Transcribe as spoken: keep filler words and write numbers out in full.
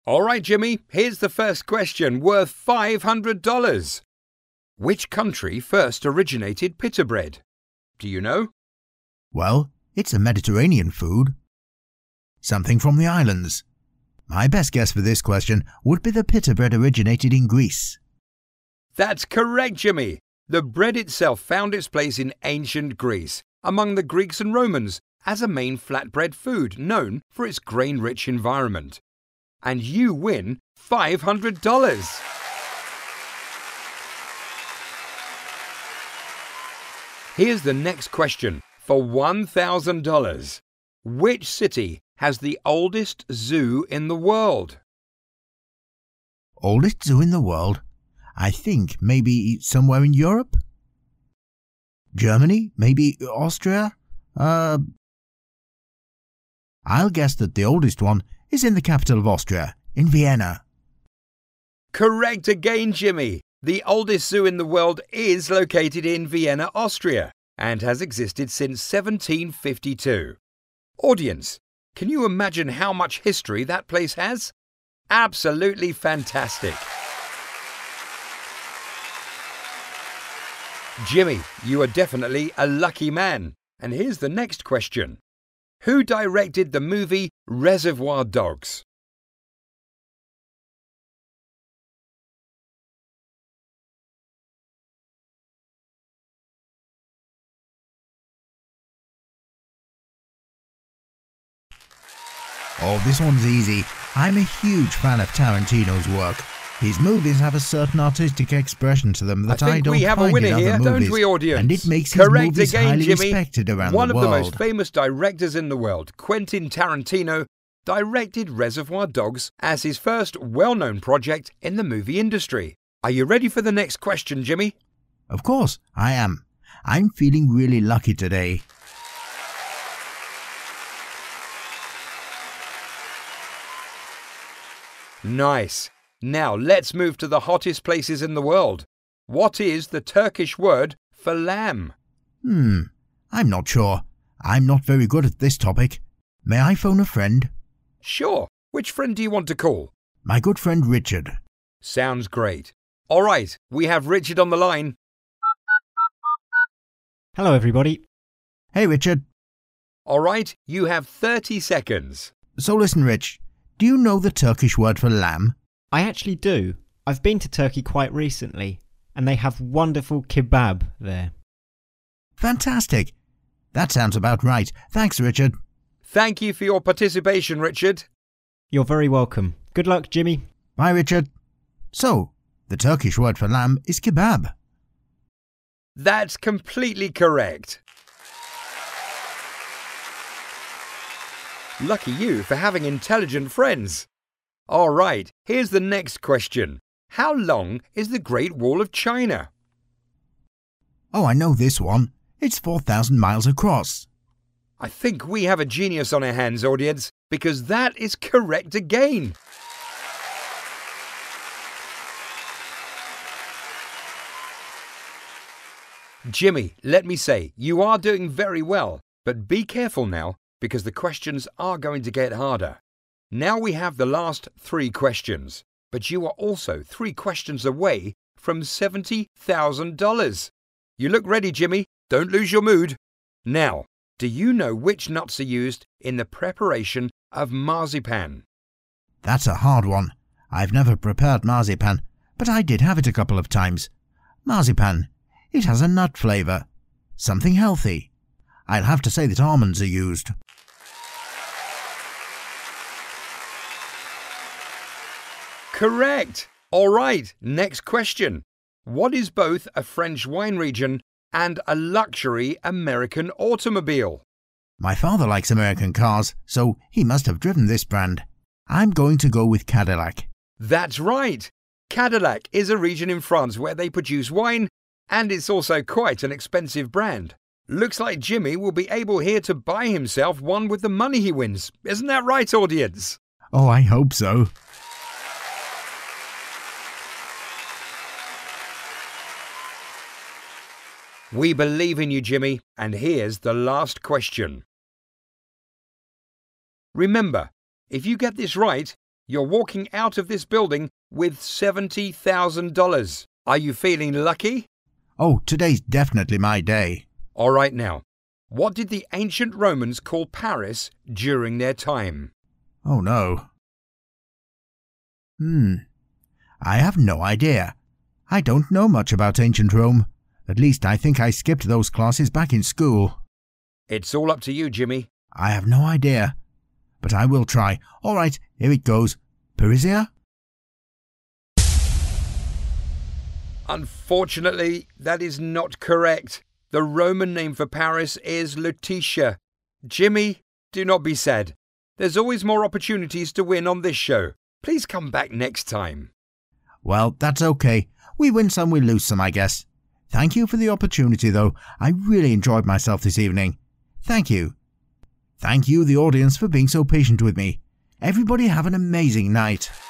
All right, Jimmy, here's the first question worth five hundred dollars. Which country first originated pita bread? Do you know? Well, it's a Mediterranean food. Something from the islands. My best guess for this question would be the pita bread originated in Greece. That's correct, Jimmy. The bread itself found its place in ancient Greece, among the Greeks and Romans, as a main flatbread food known for its grain-rich environment. And you win five hundred dollars. Here's the next question for one thousand dollars. Which city has the oldest zoo in the world? Oldest zoo in the world? I think maybe somewhere in Europe? Germany? Maybe Austria? Uh, I'll guess that the oldest one is in the capital of Austria, in Vienna. Correct again, Jimmy. The oldest zoo in the world is located in Vienna, Austria, and has existed since seventeen fifty-two. Audience, can you imagine how much history that place has? Absolutely fantastic. Jimmy, you are definitely a lucky man. And here's the next question. Who directed the movie Reservoir Dogs? Oh, this one's easy. I'm a huge fan of Tarantino's work. His movies have a certain artistic expression to them that I, I, think don't we have find a winner in other here, movies, don't we, audience? and it makes his Correct movies again, highly Jimmy. respected around One the of world. the most famous directors in the world, Quentin Tarantino, directed Reservoir Dogs as his first well-known project in the movie industry. Are you ready for the next question, Jimmy? Of course, I am. I'm feeling really lucky today. Nice. Now let's move to the hottest places in the world. What is the Turkish word for lamb? Hmm, I'm not sure. I'm not very good at this topic. May I phone a friend? Sure. Which friend do you want to call? My good friend Richard. Sounds great. All right, we have Richard on the line. Hello, everybody. Hey, Richard. All right, you have thirty seconds. So listen, Rich. Do you know the Turkish word for lamb? I actually do. I've been to Turkey quite recently, and they have wonderful kebab there. Fantastic. That sounds about right. Thanks, Richard. Thank you for your participation, Richard. You're very welcome. Good luck, Jimmy. Bye, Richard. So, the Turkish word for lamb is kebab. That's completely correct. Lucky you for having intelligent friends. All right, here's the next question. How long is the Great Wall of China? Oh, I know this one. It's four thousand miles across. I think we have a genius on our hands, audience, because that is correct again. Jimmy, let me say, you are doing very well, but be careful now, because the questions are going to get harder. Now we have the last three questions, but you are also three questions away from seventy thousand dollars. You look ready, Jimmy. Don't lose your mood. Now, do you know which nuts are used in the preparation of marzipan? That's a hard one. I've never prepared marzipan, but I did have it a couple of times. Marzipan. It has a nut flavour. Something healthy. I'll have to say that almonds are used. Correct. All right, next question. What is both a French wine region and a luxury American automobile? My father likes American cars, so he must have driven this brand. I'm going to go with Cadillac. That's right. Cadillac is a region in France where they produce wine, and it's also quite an expensive brand. Looks like Jimmy will be able here to buy himself one with the money he wins. Isn't that right, audience? Oh, I hope so. We believe in you, Jimmy, and here's the last question. Remember, if you get this right, You're walking out of this building with seventy thousand dollars. Are you feeling lucky? Oh, today's definitely my day. All right now, what did the ancient Romans call Paris during their time? Oh no. Hmm. I have no idea. I don't know much about ancient Rome. At least I think I skipped those classes back in school. It's all up to you, Jimmy. I have no idea. But I will try. All right, here it goes. Parisia? Unfortunately, that is not correct. The Roman name for Paris is Lutetia. Jimmy, do not be sad. There's always more opportunities to win on this show. Please come back next time. Well, that's okay. We win some, we lose some, I guess. Thank you for the opportunity, though. I really enjoyed myself this evening. Thank you. Thank you, the audience, for being so patient with me. Everybody have an amazing night.